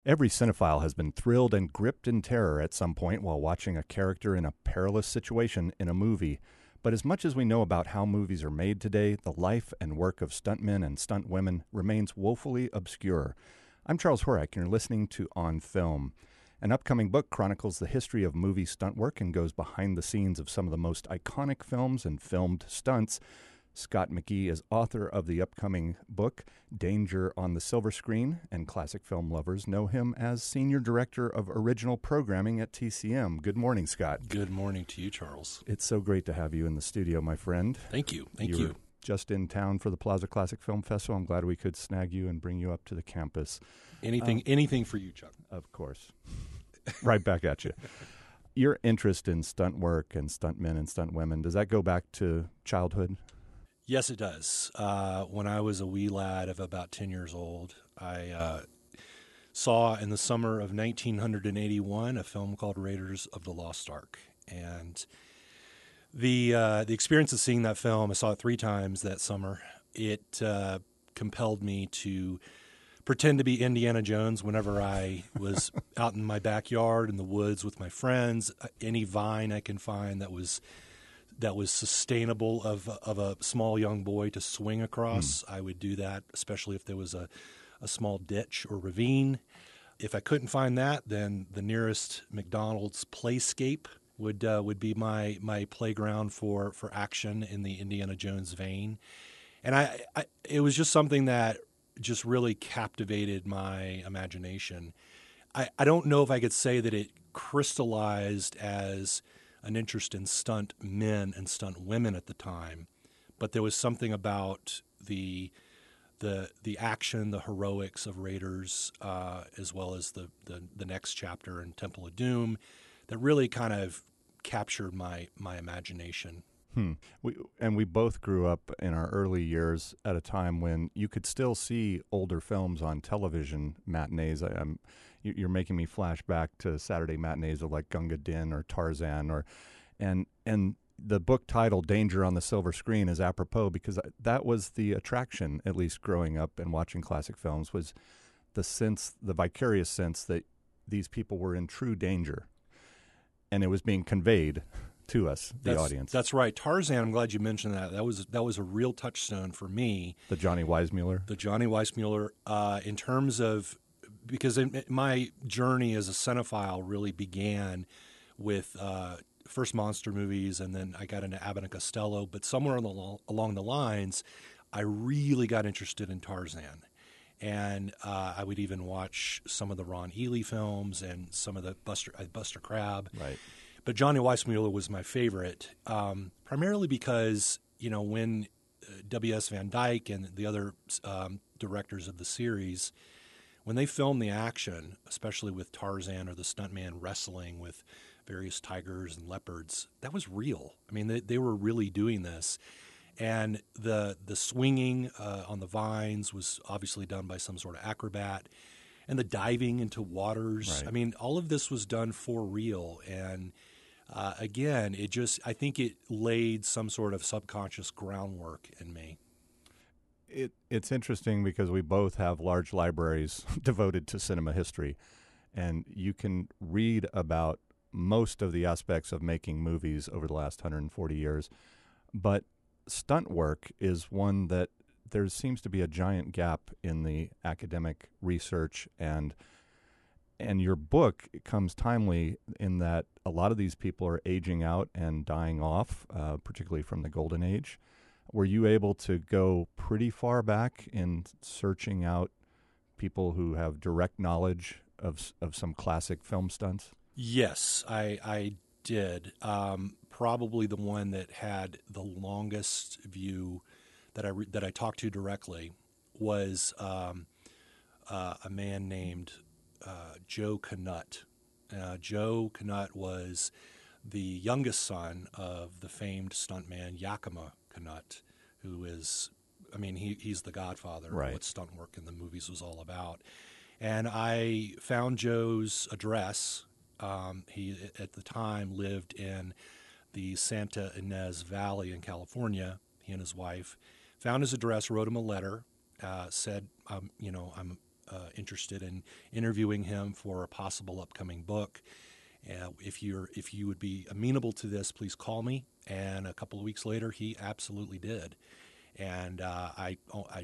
Every cinephile has been thrilled and gripped in terror at some point while watching a character in a perilous situation in a movie. But as much as we know about how movies are made today, the life and work of stuntmen and stuntwomen remains woefully obscure. I'm Charles Horak, and you're listening to On Film. An upcoming book chronicles the history of movie stunt work and goes behind the scenes of some of the most iconic films and filmed stunts. Scott McGee is author of the upcoming book, Danger on the Silver Screen, and classic film lovers know him as Senior Director of Original Programming at TCM. Good morning, Scott. Good morning to you, Charles. It's so great to have you in the studio, my friend. Thank you. Thank You you. were just in town for the Plaza Classic Film Festival. I'm glad we could snag you and bring you up to the campus. Anything for you, Chuck. Of course. Right back at you. Your interest in stunt work and stuntmen and stuntwomen, does that go back to childhood? Yes, it does. When I was a wee lad of about 10 years old, I saw in the summer of 1981 a film called Raiders of the Lost Ark. And the experience of seeing that film, I saw it 3 times that summer. It compelled me to pretend to be Indiana Jones whenever I was out in my backyard in the woods with my friends. Any vine I can find that was sustainable of a small young boy to swing across, I would do that, especially if there was a small ditch or ravine. If I couldn't find that, then the nearest McDonald's Playscape would be my playground for action in the Indiana Jones vein. And it was just something that just really captivated my imagination. I don't know if I could say that it crystallized as an interest in stunt men and stunt women at the time, but there was something about the action, the heroics of Raiders, as well as the next chapter in Temple of Doom, that really kind of captured my imagination. We both grew up in our early years at a time when you could still see older films on television matinees. You're making me flash back to Saturday matinees of like Gunga Din or Tarzan, and the book title Danger on the Silver Screen is apropos because that was the attraction, at least growing up and watching classic films, was the vicarious sense that these people were in true danger, and it was being conveyed to us, the audience. That's right. Tarzan, I'm glad you mentioned that. That was a real touchstone for me. The Johnny Weissmuller? The Johnny Weissmuller, in terms of, because my journey as a cinephile really began with first monster movies, and then I got into Abbott and Costello, but somewhere along the lines, I really got interested in Tarzan. And I would even watch some of the Ron Ely films and some of the Buster Crabbe. Right. But Johnny Weissmuller was my favorite, primarily because, when W.S. Van Dyke and the other directors of the series, when they filmed the action, especially with Tarzan or the stuntman wrestling with various tigers and leopards, that was real. I mean, they were really doing this. And the swinging on the vines was obviously done by some sort of acrobat. And the diving into waters. Right. I mean, all of this was done for real. And again, I think it laid some sort of subconscious groundwork in me. It's interesting because we both have large libraries devoted to cinema history, and you can read about most of the aspects of making movies over the last 140 years. But stunt work is one that there seems to be a giant gap in the academic research, and your book comes timely in that a lot of these people are aging out and dying off, particularly from the Golden Age. Were you able to go pretty far back in searching out people who have direct knowledge of some classic film stunts? Yes, I did. Probably the one that had the longest view that I talked to directly was a man named Joe Knut. Joe Knut was the youngest son of the famed stuntman Yakima Knut, who is, he's the godfather Right. of what stunt work in the movies was all about. And I found Joe's address. He, at the time, lived in the Santa Ynez Valley in California. He and his wife found his address, wrote him a letter, said, I'm interested in interviewing him for a possible upcoming book. If you would be amenable to this, please call me. And a couple of weeks later, he absolutely did. And I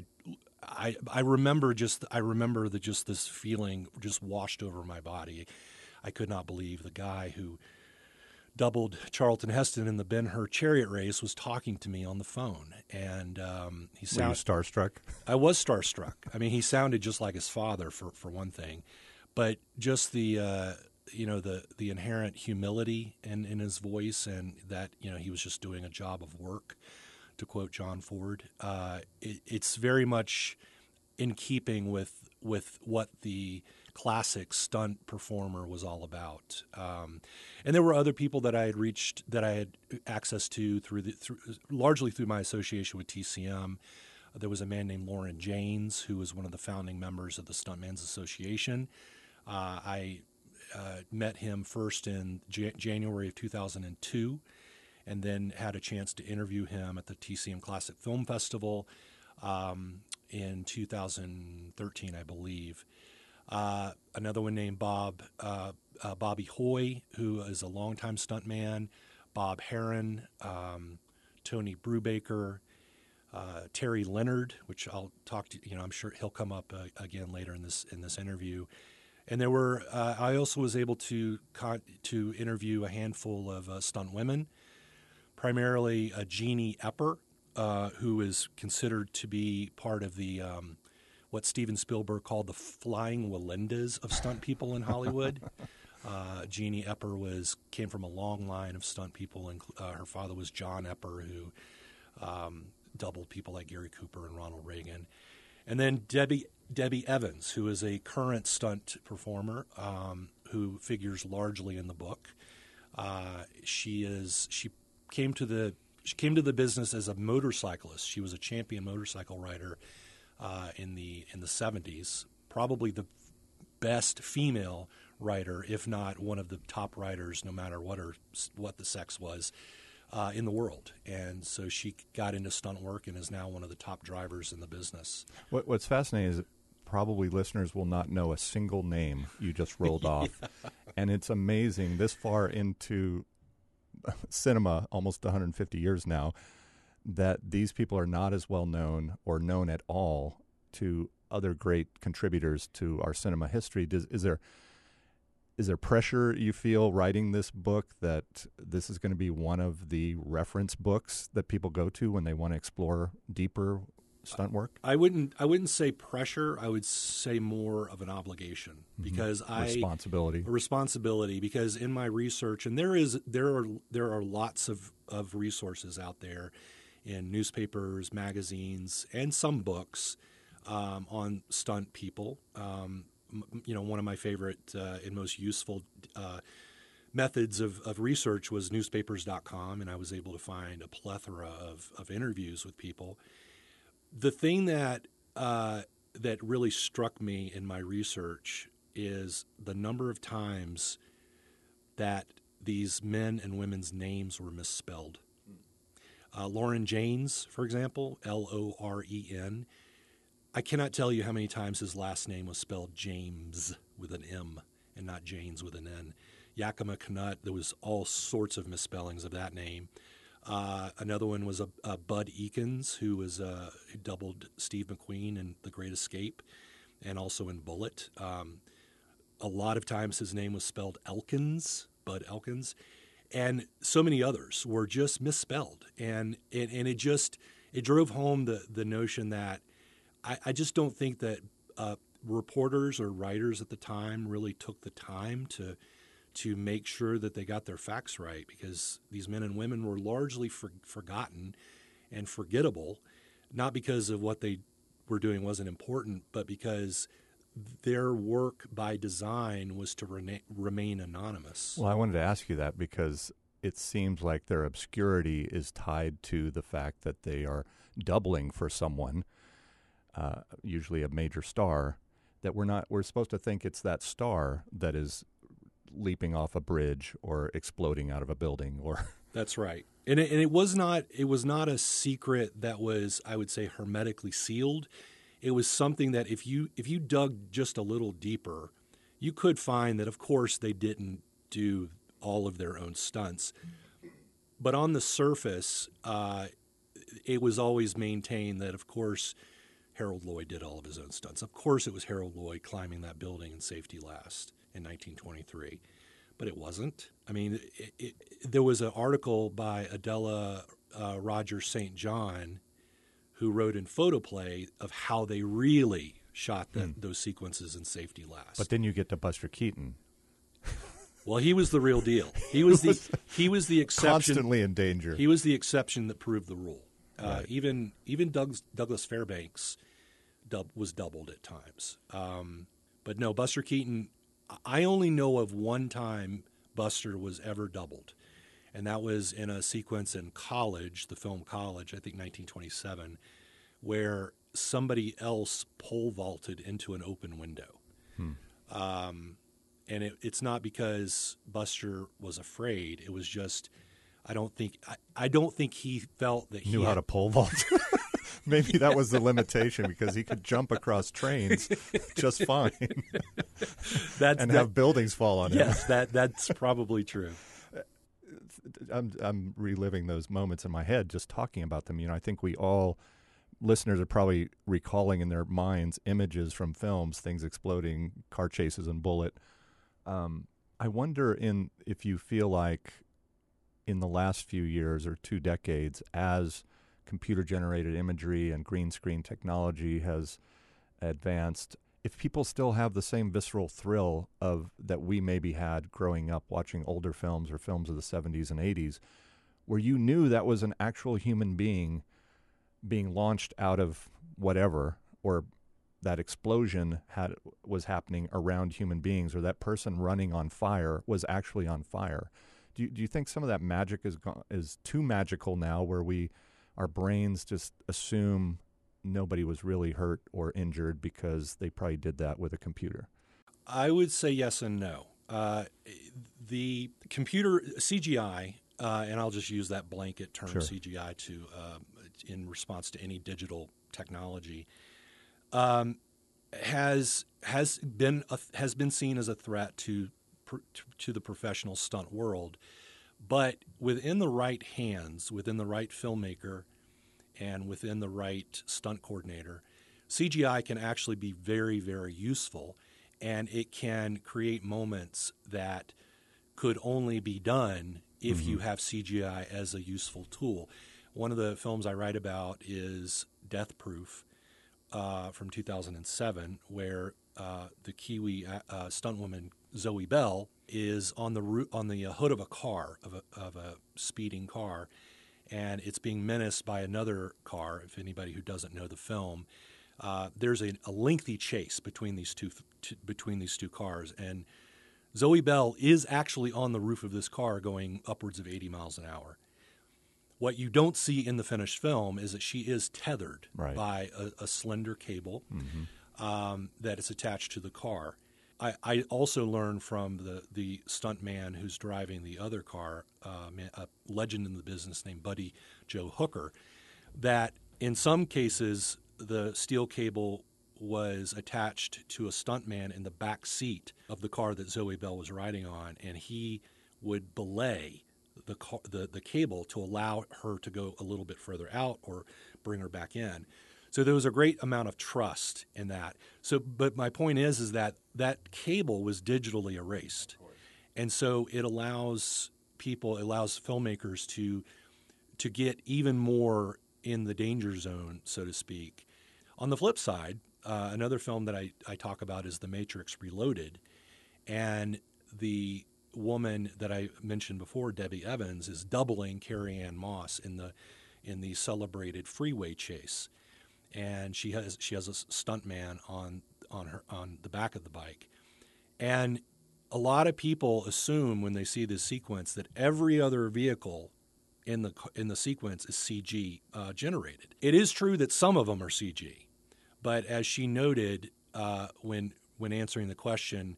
remember just this feeling just washed over my body. I could not believe the guy who doubled Charlton Heston in the Ben-Hur chariot race was talking to me on the phone. And he sounded... Were you starstruck? I was starstruck. I mean, he sounded just like his father, for one thing. But just the inherent humility in his voice, and that, he was just doing a job of work, to quote John Ford. It's very much in keeping with what the classic stunt performer was all about. And there were other people that I had access to largely through my association with TCM. There was a man named Lauren Janes, who was one of the founding members of the Stuntmen's Association. I met him first in January of 2002, and then had a chance to interview him at the TCM Classic Film Festival in 2013, I believe. Another one named Bobby Hoy, who is a longtime stuntman, Bob Heron, Tony Brubaker, Terry Leonard, which I'll talk to. I'm sure he'll come up again later in this interview. And there were. I also was able to interview a handful of stunt women, primarily Jeannie Epper, who is considered to be part of the what Steven Spielberg called the flying Wallendas of stunt people in Hollywood. Jeannie Epper came from a long line of stunt people, and her father was John Epper, who doubled people like Gary Cooper and Ronald Reagan. And then Debbie Evans, who is a current stunt performer who figures largely in the book. She came to the business as a motorcyclist. She was a champion motorcycle rider in the 70s, probably the best female rider, if not one of the top riders, no matter what the sex was, in the world. And so she got into stunt work and is now one of the top drivers in the business. What's fascinating is that probably listeners will not know a single name you just rolled off. And it's amazing this far into cinema, almost 150 years now, that these people are not as well known or known at all to other great contributors to our cinema history. Is there pressure you feel writing this book that this is going to be one of the reference books that people go to when they want to explore deeper stunt work? I wouldn't say pressure. I would say more of an obligation, because responsibility. Because in my research, and there are lots of resources out there in newspapers, magazines, and some books on stunt people. One of my favorite and most useful methods of research was newspapers.com, and I was able to find a plethora of interviews with people. The thing that really struck me in my research is the number of times that these men and women's names were misspelled. Lauren Janes, for example, Loren. I cannot tell you how many times his last name was spelled James with an M and not Janes with an N. Yakima Canutt, there was all sorts of misspellings of that name. Another one was Bud Eakins, who doubled Steve McQueen in The Great Escape and also in Bullet. A lot of times his name was spelled Elkins, Bud Elkins, and so many others were just misspelled. And it drove home the notion that I just don't think that reporters or writers at the time really took the time to make sure that they got their facts right, because these men and women were largely forgotten and forgettable, not because of what they were doing wasn't important, but because their work by design was to remain anonymous. Well, I wanted to ask you that because it seems like their obscurity is tied to the fact that they are doubling for someone, usually a major star, that we're supposed to think it's that star that is leaping off a bridge or exploding out of a building. Or That's right. And it was not a secret that was, I would say, hermetically sealed. it was something that if you dug just a little deeper, you could find that, of course, they didn't do all of their own stunts. But on the surface, it was always maintained that, of course, Harold Lloyd did all of his own stunts. Of course, it was Harold Lloyd climbing that building in safety last in 1923. But it wasn't. I mean, there was an article by Adela Rogers St. John, who wrote in Photoplay of how they really shot those sequences in safety last. But then you get to Buster Keaton. Well, he was the real deal. He was the exception. Constantly in danger. He was the exception that proved the rule. Right. Even Douglas Fairbanks was doubled at times. But no, Buster Keaton, I only know of one time Buster was ever doubled, and that was in a sequence in College, the film College, I think 1927, where somebody else pole vaulted into an open window. And it's not because Buster was afraid. It was just I don't think he felt that he knew how to pole vault. Maybe that was the limitation, because he could jump across trains just fine and have buildings fall on him. Yes, that's probably true. I'm reliving those moments in my head just talking about them. I think listeners are probably recalling in their minds images from films, things exploding, car chases and Bullitt. I wonder if you feel like in the last few years or 2 decades, as computer-generated imagery and green screen technology has advanced, if people still have the same visceral thrill that we maybe had growing up watching older films or films of the 70s and 80s, where you knew that was an actual human being being launched out of whatever, or that explosion was happening around human beings, or that person running on fire was actually on fire. Do you think some of that magic is too magical now, where our brains just assume nobody was really hurt or injured because they probably did that with a computer? I would say yes and no. The computer CGI, and I'll just use that blanket term, sure, CGI in response to any digital technology, has been seen as a threat to the professional stunt world. But within the right hands, within the right filmmaker, and within the right stunt coordinator, CGI can actually be very, very useful, and it can create moments that could only be done if you have CGI as a useful tool. One of the films I write about is Death Proof from 2007, where the Kiwi stuntwoman Zoe Bell is on the hood of a car, of a speeding car, and it's being menaced by another car. If anybody who doesn't know the film, there's a lengthy chase between these two cars, and Zoe Bell is actually on the roof of this car going upwards of 80 miles an hour. What you don't see in the finished film is that she is tethered by a slender cable that is attached to the car. I also learned from the stunt man who's driving the other car, a legend in the business named Buddy Joe Hooker, that in some cases the steel cable was attached to a stuntman in the back seat of the car that Zoe Bell was riding on, and he would belay the cable to allow her to go a little bit further out or bring her back in. So there was a great amount of trust in that. But my point is that cable was digitally erased, and so it allows filmmakers to get even more in the danger zone, so to speak. On the flip side, another film that I talk about is The Matrix Reloaded, and the woman that I mentioned before, Debbie Evans, is doubling Carrie-Anne Moss in the celebrated freeway chase, and she has a stuntman on the back of the bike, and a lot of people assume when they see this sequence that every other vehicle in the sequence is CG generated. It is true that some of them are CG, but as she noted when answering the question,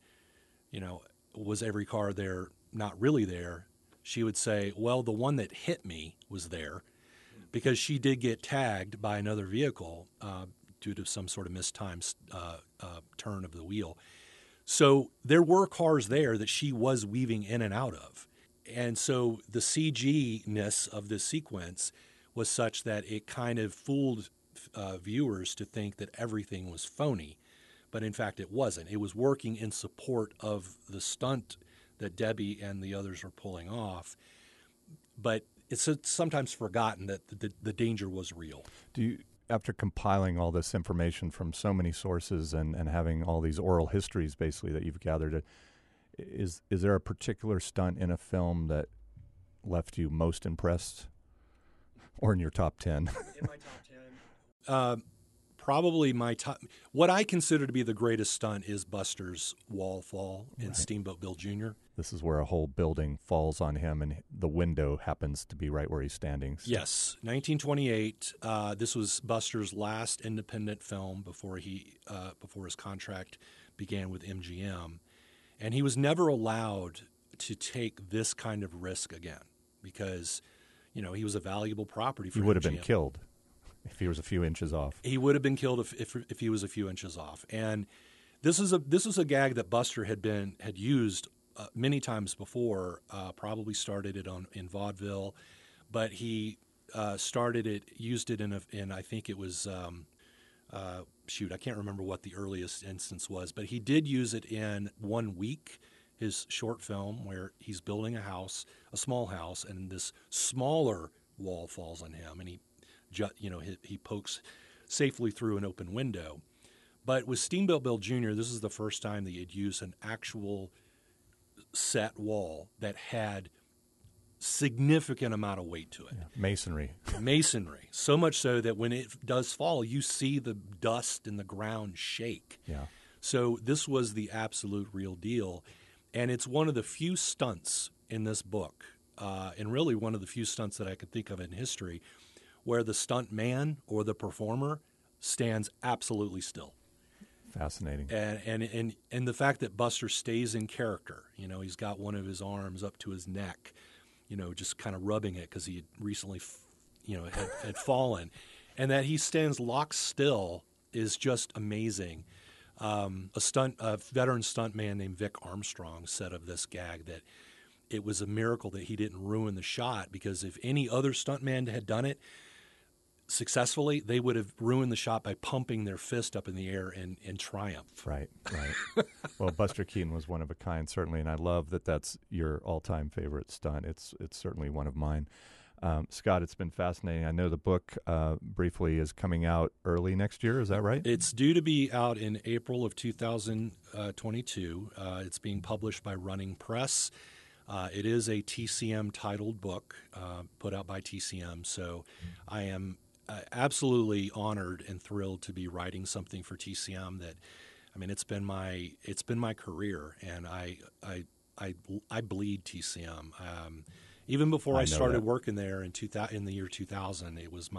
was every car there not really there, she would say, well, the one that hit me was there, because she did get tagged by another vehicle due to some sort of mistimed turn of the wheel. So there were cars there that she was weaving in and out of. And so the CG-ness of this sequence was such that it kind of fooled viewers to think that everything was phony. But in fact, it wasn't. It was working in support of the stunt that Debbie and the others were pulling off. But it's sometimes forgotten that the danger was real. Do you, after compiling all this information from so many sources and having all these oral histories basically that you've gathered, is there a particular stunt in a film that left you most impressed, or in your top 10? In my top 10, probably my top. What I consider to be the greatest stunt is Buster's wall fall in Steamboat Bill Jr. This is where a whole building falls on him, and the window happens to be right where he's standing. So. Yes, 1928. This was Buster's last independent film before his contract began with MGM, and he was never allowed to take this kind of risk again because, he was a valuable property for MGM. He would have been killed if he was a few inches off. He would have been killed if he was a few inches off. And this was a gag that Buster had used many times before. Probably started it in vaudeville, but he used it in I think it was I can't remember what the earliest instance was, but he did use it in 1 Week, his short film where he's building a house, a small house, and this smaller wall falls on him, and he pokes safely through an open window. But with Steamboat Bill Jr., this is the first time that you'd use an actual set wall that had significant amount of weight to it. Yeah. Masonry. So much so that when it does fall, you see the dust in the ground shake. Yeah. So this was the absolute real deal. And it's one of the few stunts in this book, and really one of the few stunts that I could think of in history, where the stunt man or the performer stands absolutely still. Fascinating. And the fact that Buster stays in character, he's got one of his arms up to his neck, just kind of rubbing it because he had recently, had fallen, and that he stands locked still is just amazing. A veteran stuntman named Vic Armstrong said of this gag that it was a miracle that he didn't ruin the shot, because if any other stuntman had done it successfully, they would have ruined the shot by pumping their fist up in the air in triumph. Right. Well, Buster Keaton was one of a kind, certainly, and I love that that's your all-time favorite stunt. It's certainly one of mine. Scott, it's been fascinating. I know the book, briefly, is coming out early next year. Is that right? It's due to be out in April of 2022. It's being published by Running Press. It is a TCM titled book put out by TCM, so I am absolutely honored and thrilled to be writing something for TCM that, it's been my career, and I bleed TCM. Even before I started working there in the year 2000, it was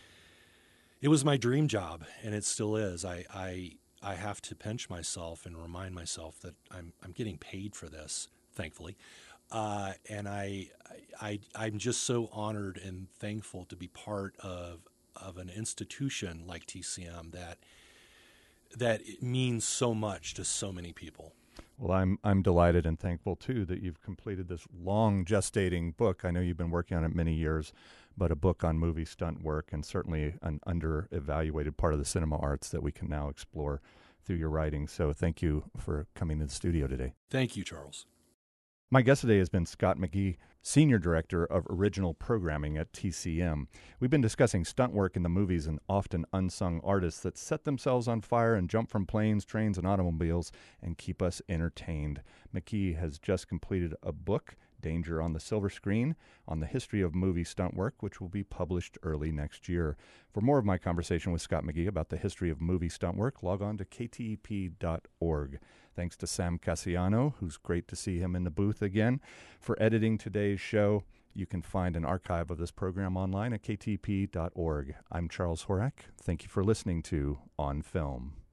my dream job, and it still is. I have to pinch myself and remind myself that I'm getting paid for this, thankfully. And I'm just so honored and thankful to be part of an institution like TCM that it means so much to so many people. Well, I'm delighted and thankful too that you've completed this long gestating book. I know you've been working on it many years, but a book on movie stunt work, and certainly an under-evaluated part of the cinema arts that we can now explore through your writing. So thank you for coming to the studio today. Thank you, Charles. My guest today has been Scott McGee, Senior Director of Original Programming at TCM. We've been discussing stunt work in the movies and often unsung artists that set themselves on fire and jump from planes, trains, and automobiles and keep us entertained. McGee has just completed a book, Danger on the Silver Screen, on the history of movie stunt work, which will be published early next year. For more of my conversation with Scott McGee about the history of movie stunt work, log on to ktep.org. Thanks to Sam Cassiano, who's great to see him in the booth again, for editing today's show. You can find an archive of this program online at ktp.org. I'm Charles Horak. Thank you for listening to On Film.